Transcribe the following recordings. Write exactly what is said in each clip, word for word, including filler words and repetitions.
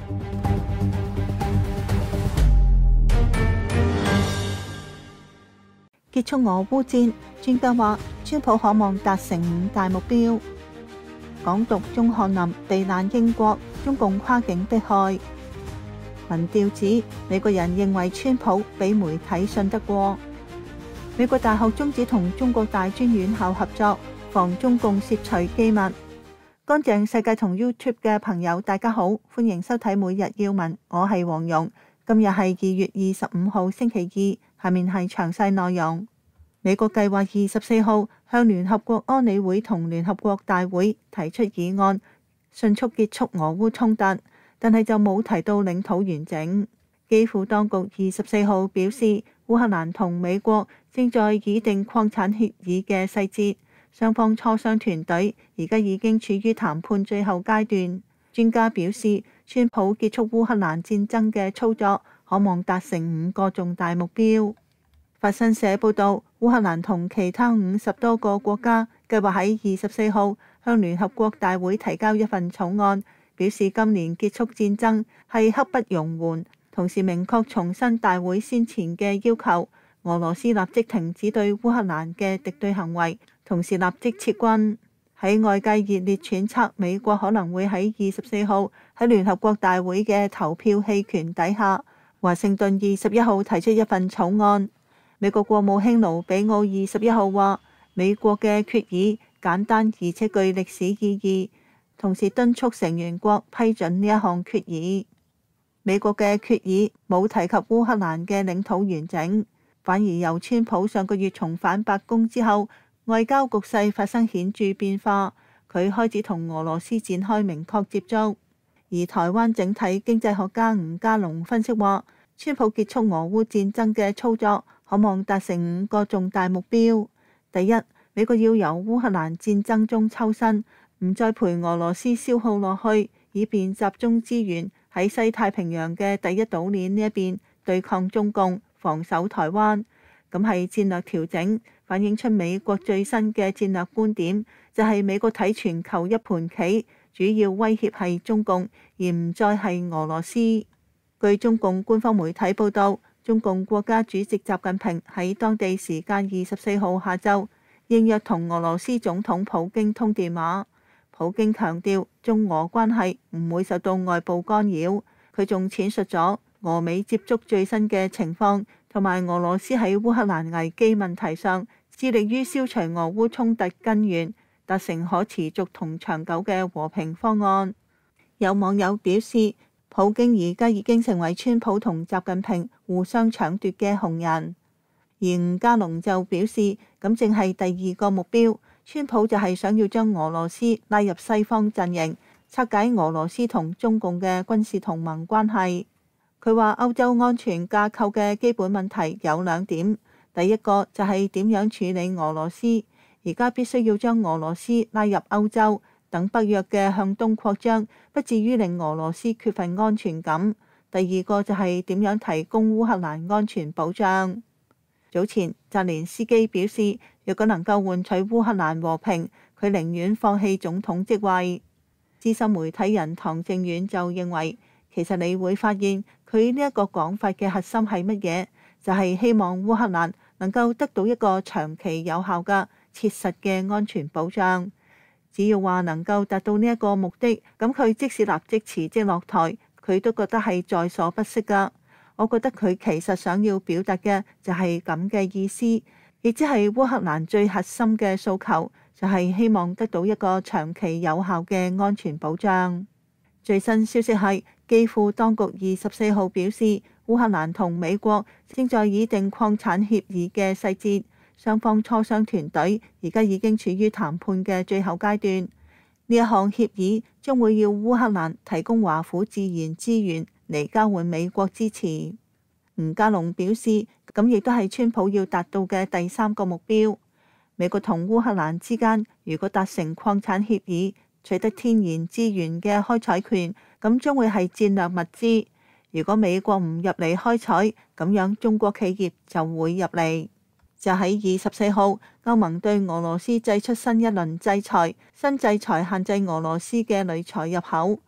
結束俄烏戰，專家話川普可望達成五大目標。港獨鍾翰林避難英國，中共跨境迫害。民調指美國人認為川普比媒體信得過。美國大學終止同中國大專院校合作，防中共竊取機密。乾淨世界同 YouTube 嘅朋友大家好，歡迎收睇每日要聞，我係黃蓉。今日係二月二十五號星期二，下面係詳細內容。美國計劃二十四號向聯合國安理會同聯合國大會提出議案，迅速結束俄烏衝突，但係就冇提到領土完整。基輔當局二十四號表示，烏克蘭同美國正在擬定礦產協議嘅細節，雙方磋商團隊而家已經處於談判最後階段。專家表示，川普結束烏克蘭戰爭嘅操作，可望達成五個重大目標。法新社報導，烏克蘭同其他五十多個國家計劃喺二十四號向聯合國大會提交一份草案，表示今年結束戰爭係刻不容緩，同時明確重申大會先前嘅要求，俄羅斯立即停止對烏克蘭嘅敵對行為，同時立即撤軍。喺外界熱烈揣測美國可能會喺二十四號喺聯合國大會嘅投票棄權底下，華盛頓二十一號提出一份草案。美國國務卿盧比奧二十一號話，美國嘅決議簡單而且具歷史意義，同時敦促成員國批准呢一項決議。美國嘅決議冇提及烏克蘭嘅領土完整，反而由川普上個月重返白宮之後，外交局勢發生顯著變化，佢開始同俄羅斯展開明確接觸。而台灣整體經濟學家吳家龍分析話，川普結束俄烏戰爭嘅操作，可望達成五個重大目標。第一，美國要由烏克蘭戰爭中抽身，唔再陪俄羅斯消耗落去，以便集中資源喺西太平洋嘅第一島鏈呢一邊對抗中共，防守台灣。咁係戰略調整，反映出美國最新嘅戰略觀點，就係美國睇全球一盤棋，主要威脅係中共，而唔再係俄羅斯。據中共官方媒體報道，中共國家主席習近平喺當地時間二十四號下晝應約同俄羅斯總統普京通電話。普京強調中俄關係唔會受到外部干擾。佢仲闡述咗俄美接觸最新嘅情況，同埋俄羅斯喺烏克蘭危機問題上致力於消除俄烏衝突根源，達成可持續同長久嘅和平方案。有網友表示，普京而家已經成為川普同習近平互相搶奪嘅紅人。而吳家龍就表示，咁正係第二個目標，川普就係想要將俄羅斯拉入西方陣營，拆解俄羅斯同中共嘅軍事同盟關係。佢話歐洲安全架構嘅基本問題有兩點，第一個就係點樣處理俄羅斯，而家必須要將俄羅斯拉入歐洲，等北約嘅向東擴張不至於令俄羅斯缺乏安全感。第二個就係點樣提供烏克蘭安全保障。早前澤連斯基表示，若果能夠換取烏克蘭和平，佢寧願放棄總統職位。資深媒體人唐正遠就認為，其實你會發現佢呢一個講法嘅核心係乜嘢？就係希望烏克蘭能夠得到一個長期有效嘅切實嘅安全保障。只要話能夠達到呢一個目的，咁佢即使立即辭職落台，佢都覺得係在所不惜㗎。我覺得佢其實想要表達嘅就係咁嘅意思，亦即係烏克蘭最核心嘅訴求就係希望得到一個長期有效嘅安全保障。最新消息係，基輔當局二十四號表示，烏克蘭同美國正在擬定礦產協議嘅細節。雙方磋商團隊而家已經處於談判嘅最後階段。呢一項協議將會要烏克蘭提供華府自然資源嚟交換美國支持。吳家龍表示，咁亦都係川普要達到嘅第三個目標。美國同烏克蘭之間如果達成礦產協議，取得天然資源嘅開採權，咁將會係戰略物資。如果美國唔入嚟開採，咁樣中國企業就會入嚟。就喺二十四號，歐盟對俄羅斯祭出新一輪制裁，新制裁限制俄羅斯嘅鋁材入口，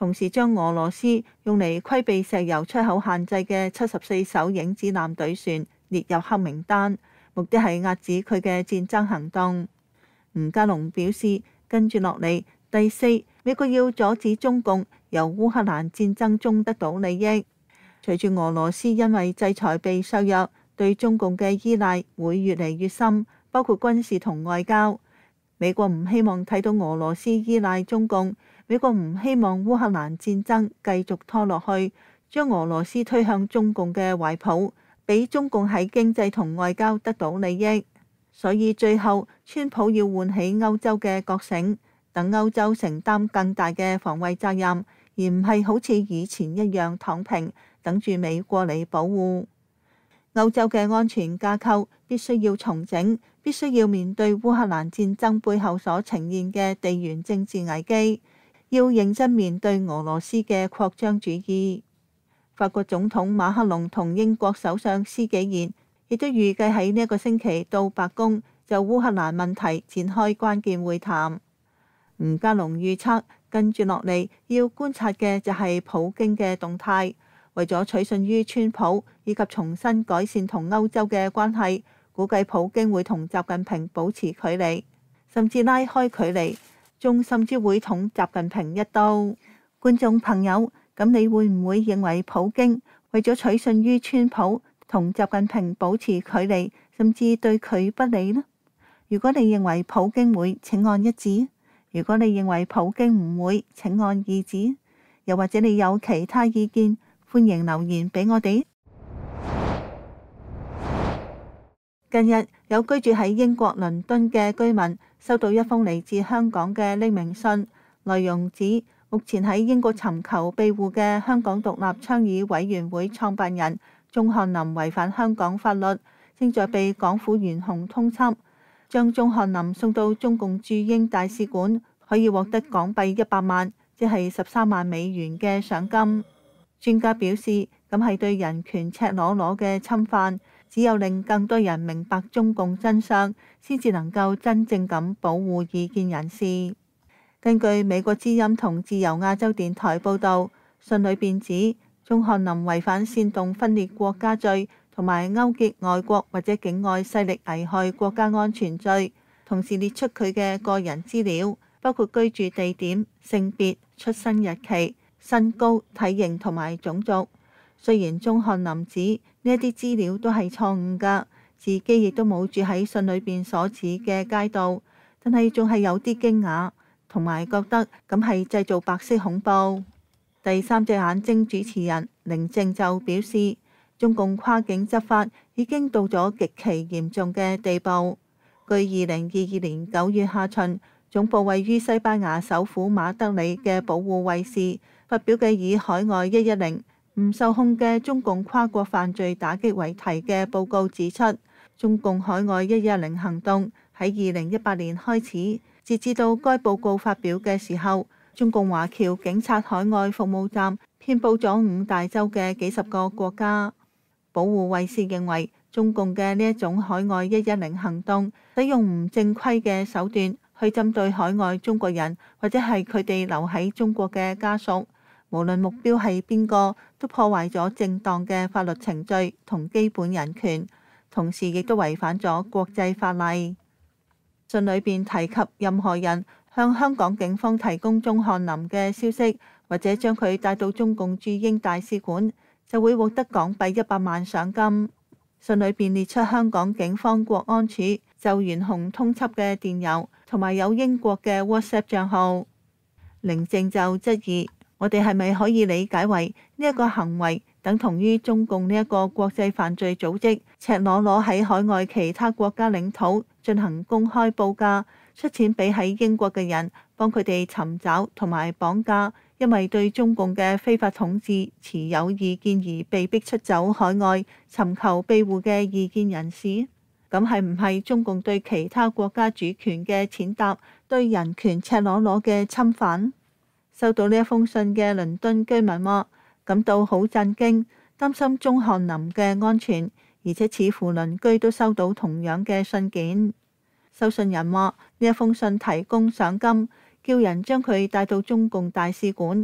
同時將俄羅斯用嚟規避石油出口限制嘅七十四艘影子艦隊船列入黑名單，目的係壓止佢嘅戰爭行動。吳家龍表示，跟住落嚟，第四，美國要阻止中共由烏克蘭戰爭中得到利益。隨住俄羅斯因為制裁被削弱，對中共嘅依賴會越嚟越深，包括軍事同外交。美國唔希望睇到俄羅斯依賴中共，美國唔希望烏克蘭戰爭繼續拖落去，將俄羅斯推向中共嘅懷抱，俾中共喺經濟同外交得到利益。所以最後，川普要喚起歐洲嘅覺醒，等歐洲承擔更大嘅防衛責任，而唔係好似以前一樣躺平，等住美國嚟保護。歐洲嘅安全架構必須要重整，必須要面對烏克蘭戰爭背後所呈現嘅地緣政治危機，要認真面對俄羅斯嘅擴張主義。法國總統馬克龍同英國首相施紀賢亦都預計喺呢一個星期到白宮就烏克蘭問題展開關鍵會談。吳家龍預測跟住落嚟要觀察嘅就係普京嘅動態。為咗取信於川普以及重新改善同歐洲嘅關係，估計普京會同習近平保持距離，甚至拉開距離，仲甚至會捅習近平一刀。觀眾朋友，咁你會唔會認為普京為咗取信於川普同習近平保持距離，甚至對佢不利呢？如果你認為普京會，請按一指；如果你認為普京唔會，請按二指。又或者你有其他意見，歡迎留言俾我哋。近日有居住喺英國倫敦嘅居民收到一封嚟自香港嘅匿名信，內容指目前喺英國尋求庇護嘅香港獨立倡議委員會創辦人鍾翰林違反香港法律，正在被港府懸紅通緝，將鍾翰林送到中共駐英大使館，可以獲得港幣一百萬，即係十三萬美元嘅賞金。專家表示，咁係對人權赤裸裸嘅侵犯，只有令更多人明白中共真相，先至能夠真正咁保護異見人士。根據美國之音同自由亞洲電台報導，信裏邊指鍾翰林違反煽動分裂國家罪同埋勾結外國或者境外勢力危害國家安全罪，同時列出佢嘅個人資料，包括居住地點、性別、出生日期、身高、體型同埋種族。雖然鍾翰林指呢一啲資料都係錯誤㗎，自己亦都冇住喺信裏邊所指嘅街道，但係仲係有啲驚訝，同埋覺得咁係製造白色恐怖。第三隻眼睛主持人寧靜就表示，中共跨境執法已經到咗極其嚴重嘅地步。據二零二二年九月下旬，總部位於西班牙首府馬德里嘅保護衛士發表嘅以海外一一零唔受控嘅中共跨國犯罪打擊為題嘅報告指出，中共海外一一零行動喺二零一八年開始，截至到該報告發表嘅時候，中共華僑警察海外服務站遍佈咗五大洲嘅幾十個國家。保護衛士認為，中共嘅呢一種海外一一零行動，使用唔正規嘅手段去針對海外中國人，或者係佢哋留喺中國嘅家屬，無論目標係邊個，都破壞咗正當嘅法律程序同基本人權，同時亦都違反咗國際法例。信裏邊提及任何人向香港警方提供鍾翰林嘅消息，或者將佢帶到中共駐英大使館，就會獲得港幣一百萬賞金。信裏邊列出香港警方國安處就懸紅通緝嘅電郵，同埋有英國嘅 WhatsApp 賬號。寧靜就質疑，我哋係咪可以理解為呢一個行為等同於中共呢一個國際犯罪組織赤裸裸喺海外其他國家領土進行公開報價，出錢俾喺英國嘅人幫佢哋尋找同埋綁架因為對中共嘅非法統治持有意見而被逼出走海外尋求庇護嘅異見人士？咁係唔係中共對其他國家主權嘅踐踏，對人權赤裸裸嘅侵犯？收到呢一封信嘅倫敦居民話感到好震驚，擔心鍾翰林嘅安全，而且似乎鄰居都收到同樣嘅信件。收信人話呢一封信提供賞金，叫人將佢帶到中共大使館。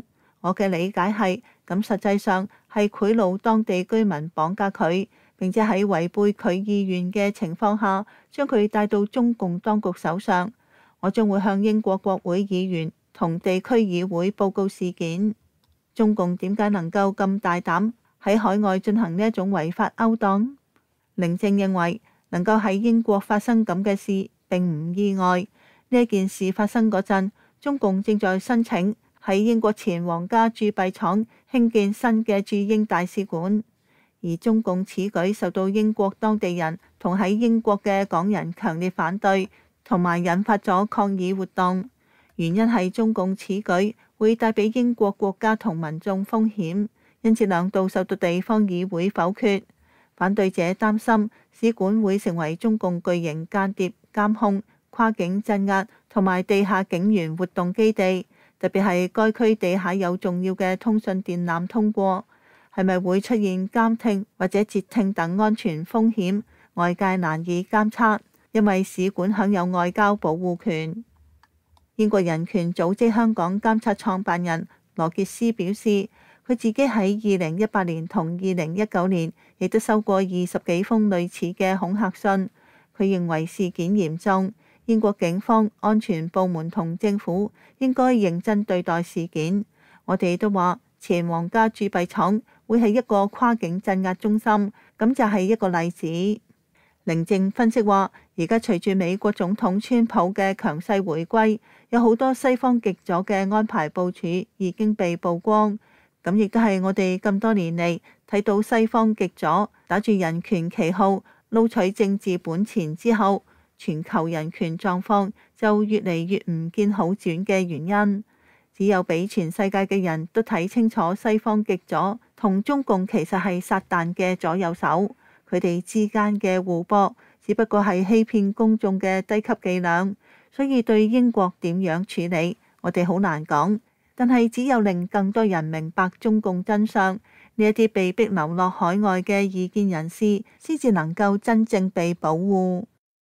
我嘅理解係，咁實際上係賄賂當地居民綁架佢，並且喺違背佢意願嘅情況下，將佢帶到中共當局手上。我將會向英國國會議員同地區議會報告事件。中共點解能夠咁大膽喺海外進行呢一種違法勾當？寧靜認為，能夠喺英國發生咁嘅事並唔意外。呢件事發生嗰陣，中共正在申請喺英國前皇家鑄幣廠興建新嘅駐英大使館，而中共此舉受到英國當地人同喺英國嘅港人強烈反對，同埋引發咗抗議活動。原因係中共此舉會帶俾英國國家同民眾風險，因此兩度受到地方議會否決。反對者擔心使館會成為中共巨型間諜監控、跨境鎮壓同埋地下警員活動基地，特別係該區地下有重要嘅通訊電纜通過，係咪會出現監聽或者截聽等安全風險，外界難以監測，因為使館享有外交保護權。英國人權組織香港監察創辦人羅傑斯表示，佢自己喺二零一八年同二零一九年亦都收過二十幾封類似嘅恐嚇信。佢認為事件嚴重。英國警方、安全部門同政府應該認真對待事件。我哋都話前皇家鑄幣廠會係一個跨境鎮壓中心，咁就係一個例子。寧靜分析話，而家隨住美國總統川普嘅強勢回歸，有好多西方極左嘅安排部署已經被曝光。咁亦都係我哋咁多年嚟睇到西方極左打住人權旗號撈取政治本錢之後，全球人權狀況就越嚟越唔見好轉嘅原因。只有俾全世界嘅人都睇清楚西方極左同中共其實係撒旦嘅左右手，佢哋之間嘅互搏只不過係欺騙公眾嘅低級伎倆。所以對英國點樣處理，我哋好難講。但係只有令更多人明白中共真相，呢一啲被逼流落海外嘅異見人士，先至能夠真正被保護。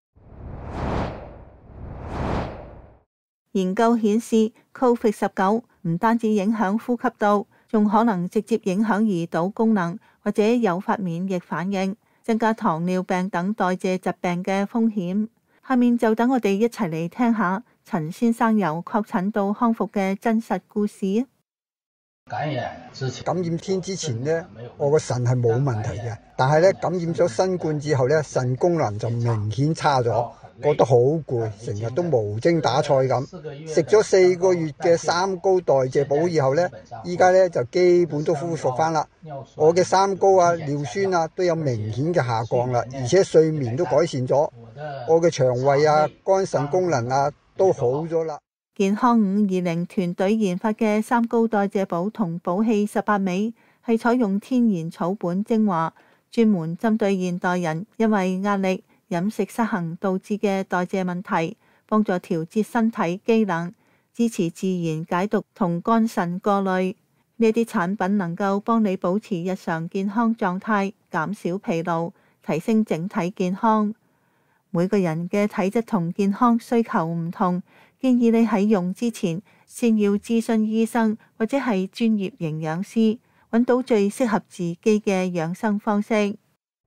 研究顯示 ，Covid 十九 唔單止影響呼吸道，仲可能直接影響胰島功能，或者誘發免疫反應，增加糖尿病等代謝疾病嘅風險。下面就等我哋一齊嚟聽下陳先生由確診到康復嘅真實故事。 感染之前， 感染天之前呢，我個腎係冇問題嘅，但係咧感染咗新冠之後咧，腎功能就明顯差咗。覺得好攰，成日都無精打采咁。食咗四個月嘅三高代謝補以後呢，依家呢就基本都恢復翻啦。我嘅三高啊、尿酸啊都有明顯嘅下降啦，而且睡眠都改善咗。我嘅腸胃啊、肝腎功能啊都好咗啦。 健康五二零團隊研發嘅三高代謝補同補氣十八味係採用天然草本精華，專門針對現代人因為壓力、飲食失衡導致嘅代謝問題，幫助調節身體機能，支持自然解毒同肝腎過濾。呢啲產品能夠幫你保持日常健康狀態，減少疲勞，提升整體健康。每個人嘅體質同健康需求唔同，建議你喺用之前先要諮詢醫生或者係專業營養師，揾到最適合自己嘅養生方式。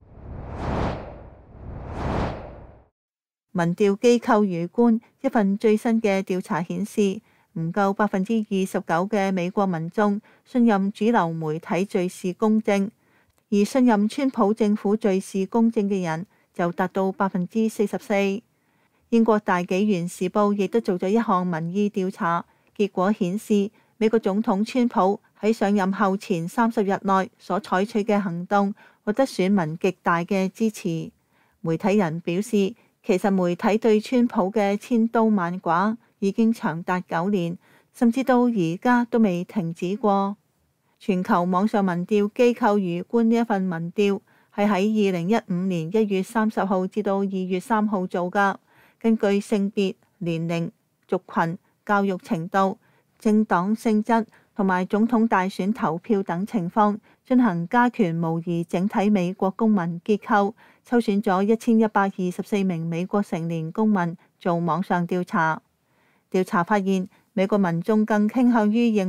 民調機構魚觀一份最新嘅調查顯示，唔夠百分之二十九嘅美國民眾信任主流媒體敘事公正，而信任川普政府敘事公正嘅人就達到百分之四十四。英國大紀元時報亦都做咗一項民意調查，結果顯示美國總統川普喺上任後前三十日內所採取嘅行動獲得選民極大嘅支持。媒體人表示，其實媒體對川普嘅千刀萬剮已經長達九年，甚至到而家都未停止過。全球網上民調機構魚觀呢一份民調係喺二零一五年一月三十號至到二月三號做㗎，根據性別、年齡、族群、教育程度、政黨性質同埋總統大選投票等情況進行加權模擬整體美國公民結構，抽選咗一千一百二十四名美國成年公民做網上調查。調查發現，美國民眾更傾向於認為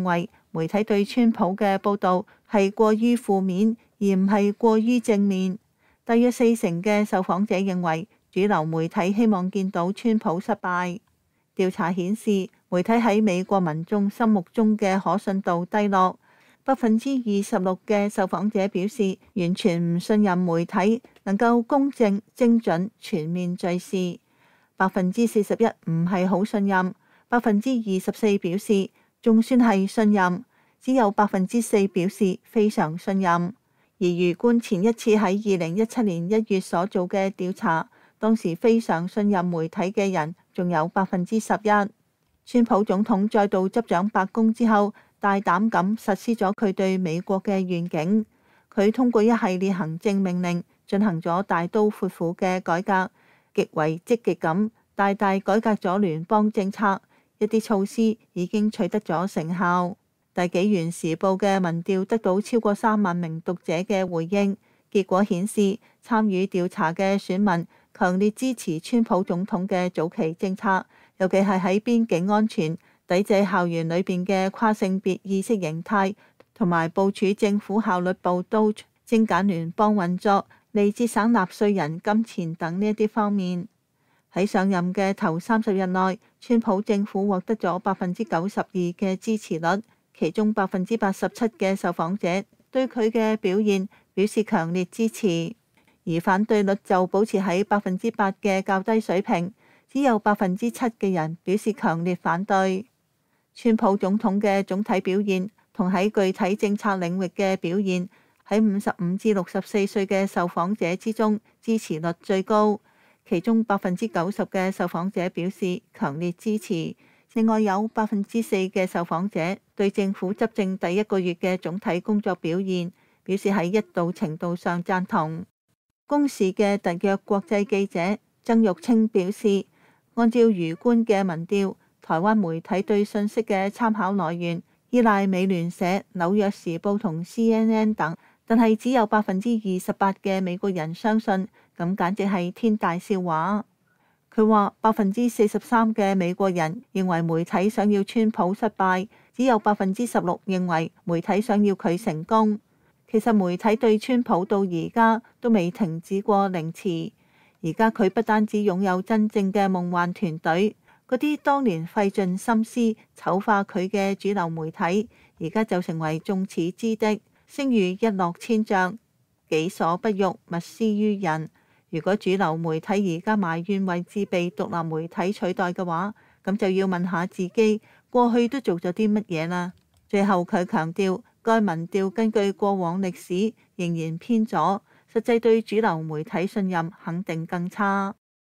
媒體對川普嘅報導係過於負面，而唔係過於正面。大約四成嘅受訪者認為主流媒體希望見到川普失敗。調查顯示，媒體喺美國民眾心目中嘅可信度低落。百分之二十六嘅受訪者表示完全唔信任媒體能夠公正、精準、全面敘事。百分之四十一唔係好信任，百分之二十四表示仲算係信任，只有百分之四表示非常信任。而魚觀前一次喺二零一七年一月所做嘅調查，當時非常信任媒體嘅人仲有百分之十一。川普總統再度執掌白宮之後，大膽咁實施咗佢對美國嘅願景。佢通過一系列行政命令進行咗大刀闊斧嘅改革，極為積極咁大大改革咗聯邦政策。一啲措施已經取得咗成效。大紀元時報嘅民調得到超過三萬名讀者嘅回應，結果顯示參與調查嘅選民強烈支持川普總統嘅早期政策，尤其係喺邊境安全、抵制校園裏邊嘅跨性別意識形態，同埋部署政府效率部 D O J、精簡聯邦運作、嚟節省納稅人金錢等呢一啲方面。喺上任嘅頭三十日內，川普政府獲得咗百分之九十二嘅支持率，其中百分之八十七嘅受訪者對佢嘅表現表示強烈支持，而反對率就保持喺百分之八嘅較低水平，只有百分之七嘅人表示強烈反對。川普總統嘅總體表現同喺具體政策領域嘅表現，喺五十五至六十四歲嘅受訪者之中支持率最高。其中百分之九十嘅受訪者表示強烈支持，另外有百分之四嘅受訪者對政府執政第一個月嘅總體工作表現表示喺一度程度上贊同。公視嘅特約國際記者曾玉清表示，按照魚觀嘅民調，台灣媒體對信息嘅參考來源依賴美聯社、紐約時報同 C N N 等，但係只有百分之二十八嘅美國人相信。咁簡直係天大笑話。佢話百分之四十三嘅美國人認為媒體想要川普失敗，只有百分之十六認為媒體想要佢成功。其實媒體對川普到而家都未停止過凌遲。而家佢不單止擁有真正嘅夢幻團隊，嗰啲當年費盡心思醜化佢嘅主流媒體，而家就成為眾矢之的，聲譽一落千丈，己所不欲，勿施於人。如果主流媒體而家埋怨位置被獨立媒體取代嘅話，咁就要問下自己過去都做咗啲乜嘢啦。最後佢強調，該民調根據過往歷史仍然偏左，實際對主流媒體信任肯定更差。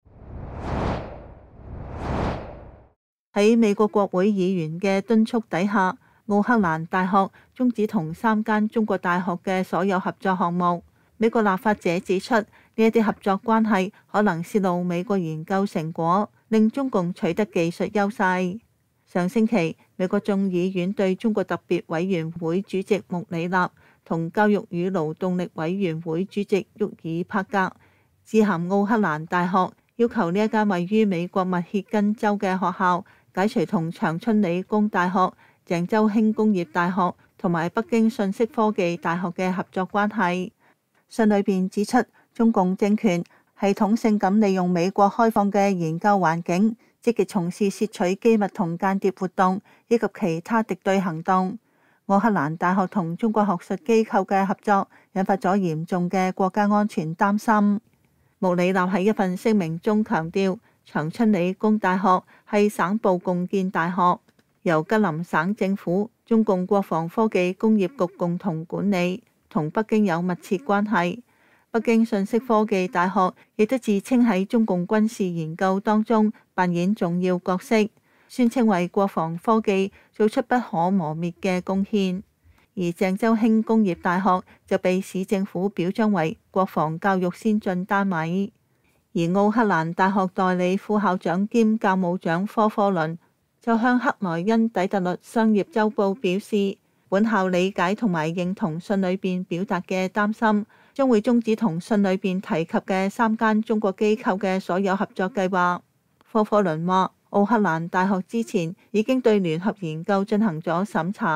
喺美國國會議員嘅敦促底下，奧克蘭大學終止同三間中國大學嘅所有合作項目。美國立法者指出，呢一啲合作關係可能泄露美國研究成果，令中共取得技術優勢。上星期，美國眾議院對中國特別委員會主席穆里納同教育與勞動力委員會主席沃爾帕格致函奧克蘭大學，要求呢一間位於美國密歇根州嘅學校解除同長春理工大學、鄭州輕工業大學同埋北京信息科技大學嘅合作關係。信裏邊指出，中共政權系統性咁利用美國開放嘅研究環境，積極從事竊取機密同間諜活動以及其他敵對行動。奧克蘭大學同中國學術機構嘅合作引發咗嚴重嘅國家安全擔心。穆里納喺一份聲明中強調，長春理工大學係省部共建大學，由吉林省政府、中共國防科技工業局共同管理，同北京有密切關係。北京信息科技大學亦都自稱喺中共軍事研究當中扮演重要角色，宣稱為國防科技做出不可磨滅嘅貢獻。而鄭州輕工業大學就被市政府表彰為國防教育先進單位。而奧克蘭大學代理副校長兼教務長科科倫就向克萊恩底特律商業週報表示，本校理解同埋認同信裏邊表達嘅擔心，將會終止同信裏邊提及嘅三間中國機構嘅所有合作計劃。科科倫話，奧克蘭大學之前已經對聯合研究進行咗審查，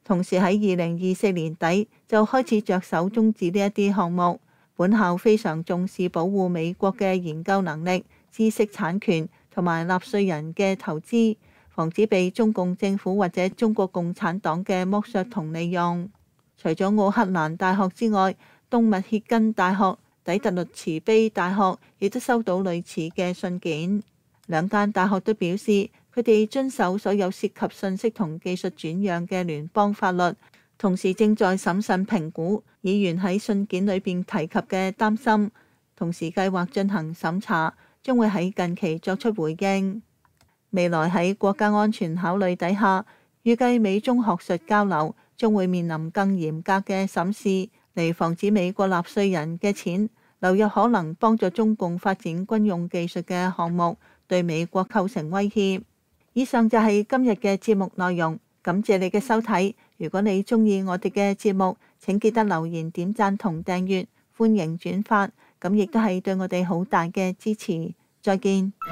同時喺二零二四年底就開始着手終止呢一啲項目。本校非常重視保護美國嘅研究能力、知識產權同埋納稅人嘅投資，防止被中共政府或者中國共產黨嘅剝削同利用。除咗奧克蘭大學之外，東密歇根大學、底特律慈悲大學亦都收到類似嘅信件。兩間大學都表示，佢哋遵守所有涉及信息同技術轉讓嘅聯邦法律，同時正在審慎評估議員喺信件裏邊提及嘅擔心，同時計劃進行審查，將會喺近期作出回應。未來喺國家安全考慮底下，預計美中學術交流將會面臨更嚴格嘅審視，嚟防止美國納稅人嘅錢流入可能幫助中共發展軍用技術嘅項目，對美國構成威脅。以上就係今日嘅節目內容，感謝你嘅收睇。如果你鍾意我哋嘅節目，請記得留言、點讚同訂閱，歡迎轉發，咁亦都係對我哋好大嘅支持。再見。